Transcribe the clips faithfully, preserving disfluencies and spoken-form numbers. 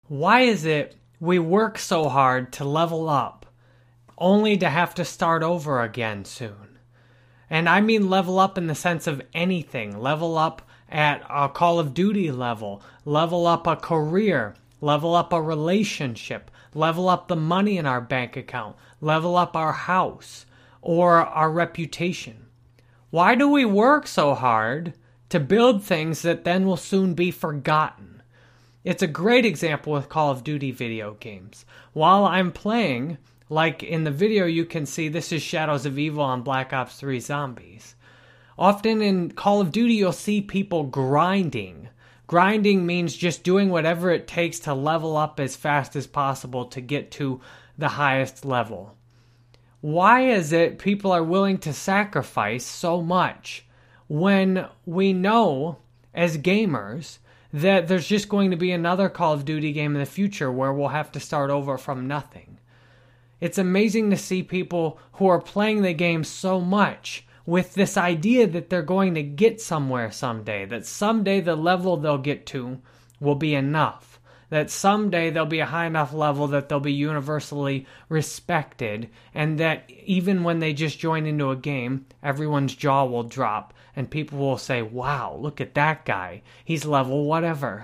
Why is it we work so hard to level up only to have to start over again soon? And I mean level up in the sense of anything. Level up at a Call of Duty level. Level up a career. Level up a relationship. Level up the money in our bank account. Level up our house or our reputation. Why do we work so hard to build things that then will soon be forgotten? It's a great example with Call of Duty video games. While I'm playing, like in the video you can see, this is Shadows of Evil on Black Ops three Zombies. Often in Call of Duty you'll see people grinding. Grinding means just doing whatever it takes to level up as fast as possible to get to the highest level. Why is it people are willing to sacrifice so much when we know as gamers that there's just going to be another Call of Duty game in the future where we'll have to start over from nothing? It's amazing to see people who are playing the game so much with this idea that they're going to get somewhere someday, that someday the level they'll get to will be enough, that someday there'll be a high enough level that they'll be universally respected, and that even when they just join into a game, everyone's jaw will drop and people will say, wow, look at that guy. He's level whatever.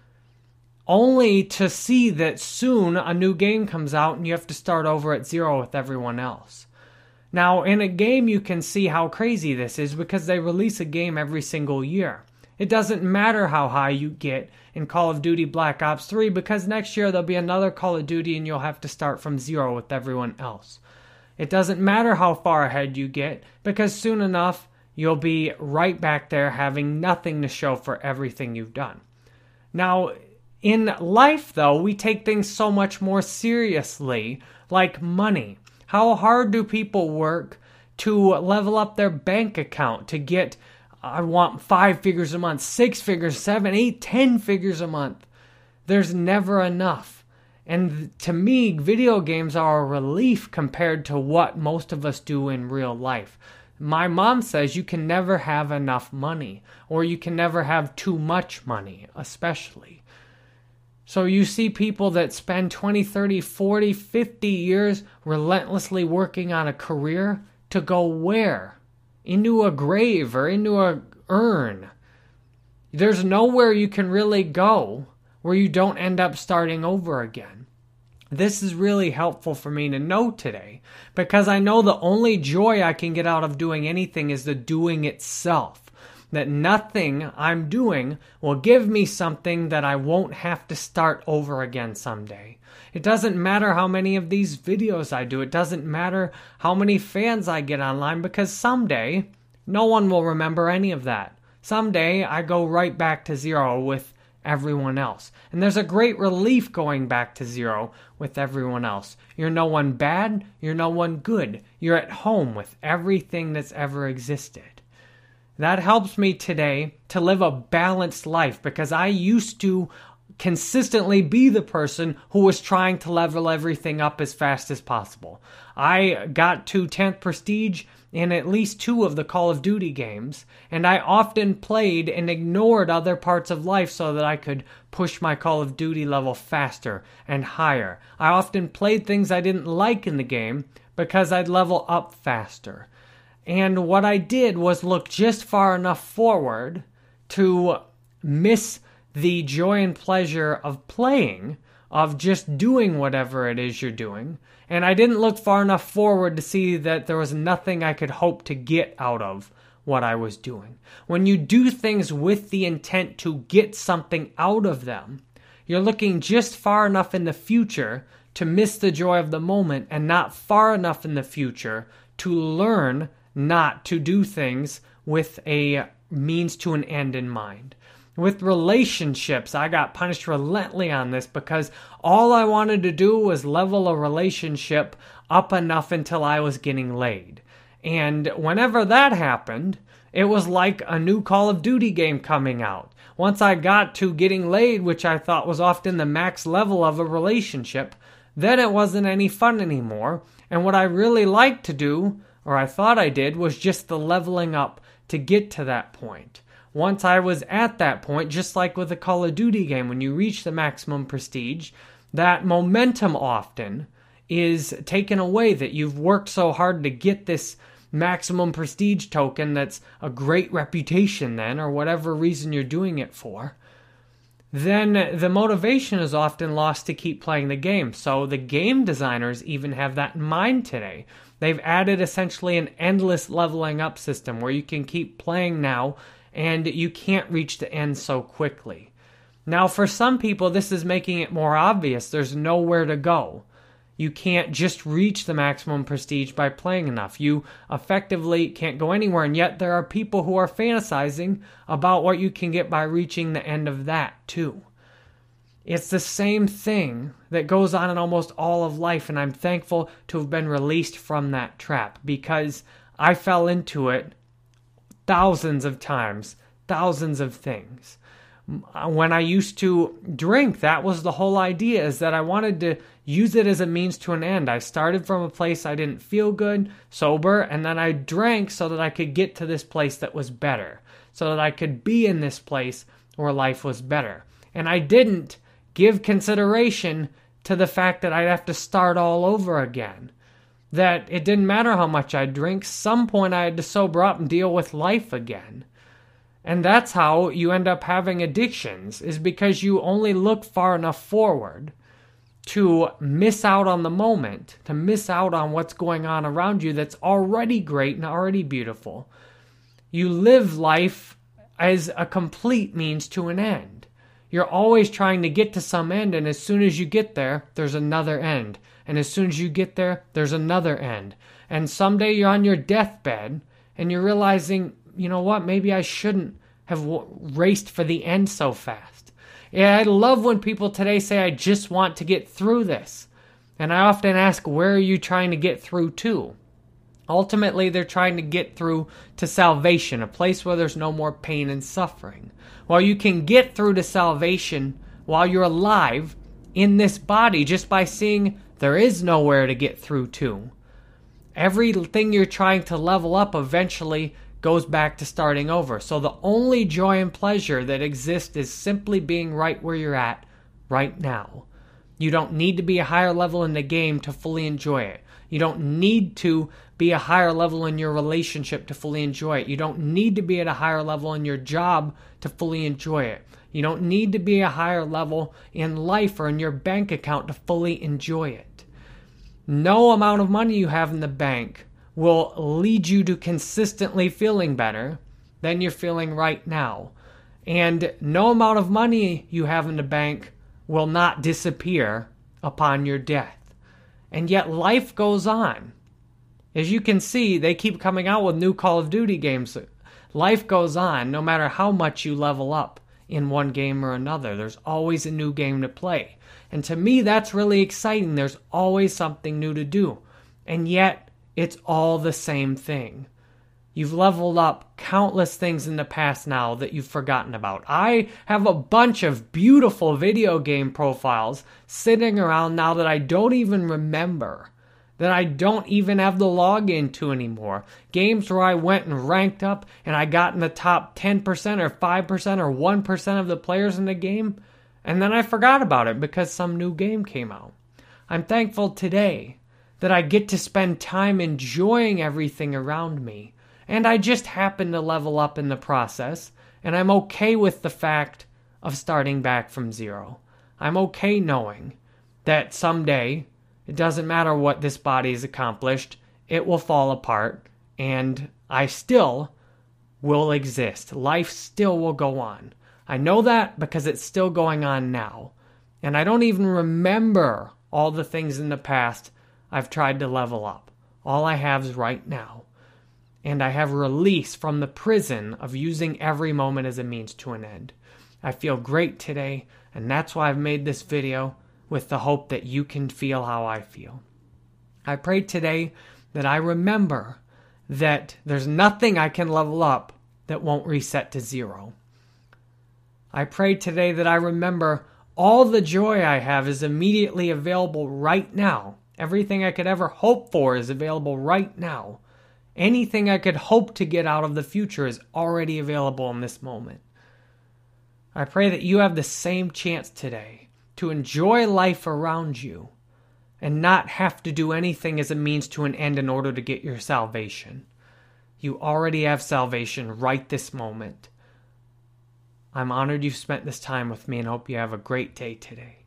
Only to see that soon a new game comes out and you have to start over at zero with everyone else. Now, in a game you can see how crazy this is because they release a game every single year. It doesn't matter how high you get in Call of Duty Black Ops three because next year there'll be another Call of Duty and you'll have to start from zero with everyone else. It doesn't matter how far ahead you get because soon enough you'll be right back there having nothing to show for everything you've done. Now, in life though, we take things so much more seriously, like money. How hard do people work to level up their bank account to get, I want five figures a month, six figures, seven, eight, ten figures a month? There's never enough. And to me, video games are a relief compared to what most of us do in real life. My mom says you can never have enough money, or you can never have too much money, especially. So you see people that spend twenty, thirty, forty, fifty years relentlessly working on a career to go where? Into a grave or into a urn. There's nowhere you can really go where you don't end up starting over again. This is really helpful for me to know today because I know the only joy I can get out of doing anything is the doing itself. That nothing I'm doing will give me something that I won't have to start over again someday. It doesn't matter how many of these videos I do. It doesn't matter how many fans I get online because someday no one will remember any of that. Someday I go right back to zero with everyone else. And there's a great relief going back to zero with everyone else. You're no one bad. You're no one good. You're at home with everything that's ever existed. That helps me today to live a balanced life because I used to consistently be the person who was trying to level everything up as fast as possible. I got to tenth Prestige in at least two of the Call of Duty games, and I often played and ignored other parts of life so that I could push my Call of Duty level faster and higher. I often played things I didn't like in the game because I'd level up faster. And what I did was look just far enough forward to miss the joy and pleasure of playing, of just doing whatever it is you're doing. And I didn't look far enough forward to see that there was nothing I could hope to get out of what I was doing. When you do things with the intent to get something out of them, you're looking just far enough in the future to miss the joy of the moment and not far enough in the future to learn not to do things with a means to an end in mind. With relationships, I got punished relentlessly on this because all I wanted to do was level a relationship up enough until I was getting laid. And whenever that happened, it was like a new Call of Duty game coming out. Once I got to getting laid, which I thought was often the max level of a relationship, then it wasn't any fun anymore. And what I really liked to do, or I thought I did, was just the leveling up to get to that point. once I was at that point, just like with a Call of Duty game, when you reach the maximum prestige, that momentum often is taken away, that you've worked so hard to get this maximum prestige token that's a great reputation then, or whatever reason you're doing it for. Then the motivation is often lost to keep playing the game. So the game designers even have that in mind today. They've added essentially an endless leveling up system where you can keep playing now and you can't reach the end so quickly. Now for some people this is making it more obvious. There's nowhere to go. You can't just reach the maximum prestige by playing enough. You effectively can't go anywhere, and yet there are people who are fantasizing about what you can get by reaching the end of that too. It's the same thing that goes on in almost all of life, and I'm thankful to have been released from that trap because I fell into it thousands of times, thousands of things. When I used to drink, that was the whole idea, is that I wanted to use it as a means to an end. I started from a place I didn't feel good, sober, and then I drank so that I could get to this place that was better, so that I could be in this place where life was better. And I didn't give consideration to the fact that I'd have to start all over again, that it didn't matter how much I drink, some point I had to sober up and deal with life again. And that's how you end up having addictions, is because you only look far enough forward to miss out on the moment, to miss out on what's going on around you that's already great and already beautiful. You live life as a complete means to an end. You're always trying to get to some end, and as soon as you get there, there's another end. And as soon as you get there, there's another end. And someday you're on your deathbed, and you're realizing, you know what, maybe I shouldn't have w- raced for the end so fast. Yeah, I love when people today say, I just want to get through this. And I often ask, where are you trying to get through to? Ultimately, they're trying to get through to salvation, a place where there's no more pain and suffering. Well, you can get through to salvation while you're alive in this body just by seeing there is nowhere to get through to. Everything you're trying to level up eventually goes back to starting over. So the only joy and pleasure that exists is simply being right where you're at right now. You don't need to be a higher level in the game to fully enjoy it. You don't need to be a higher level in your relationship to fully enjoy it. You don't need to be at a higher level in your job to fully enjoy it. You don't need to be a higher level in life or in your bank account to fully enjoy it. No amount of money you have in the bank will lead you to consistently feeling better than you're feeling right now. And no amount of money you have in the bank will not disappear upon your death. And yet life goes on. As you can see, they keep coming out with new Call of Duty games. Life goes on no matter how much you level up in one game or another. There's always a new game to play. And to me, that's really exciting. There's always something new to do. And yet, it's all the same thing. You've leveled up countless things in the past now that you've forgotten about. I have a bunch of beautiful video game profiles sitting around now that I don't even remember, that I don't even have the login to anymore. Games where I went and ranked up and I got in the top ten percent or five percent or one percent of the players in the game, and then I forgot about it because some new game came out. I'm thankful today that I get to spend time enjoying everything around me. And I just happen to level up in the process, and I'm okay with the fact of starting back from zero. I'm okay knowing that someday, it doesn't matter what this body has accomplished, it will fall apart, and I still will exist. Life still will go on. I know that because it's still going on now. And I don't even remember all the things in the past I've tried to level up. All I have is right now. And I have release from the prison of using every moment as a means to an end. I feel great today, and that's why I've made this video, with the hope that you can feel how I feel. I pray today that I remember that there's nothing I can level up that won't reset to zero. I pray today that I remember all the joy I have is immediately available right now. Everything I could ever hope for is available right now. Anything I could hope to get out of the future is already available in this moment. I pray that you have the same chance today to enjoy life around you and not have to do anything as a means to an end in order to get your salvation. You already have salvation right this moment. I'm honored you've spent this time with me and hope you have a great day today.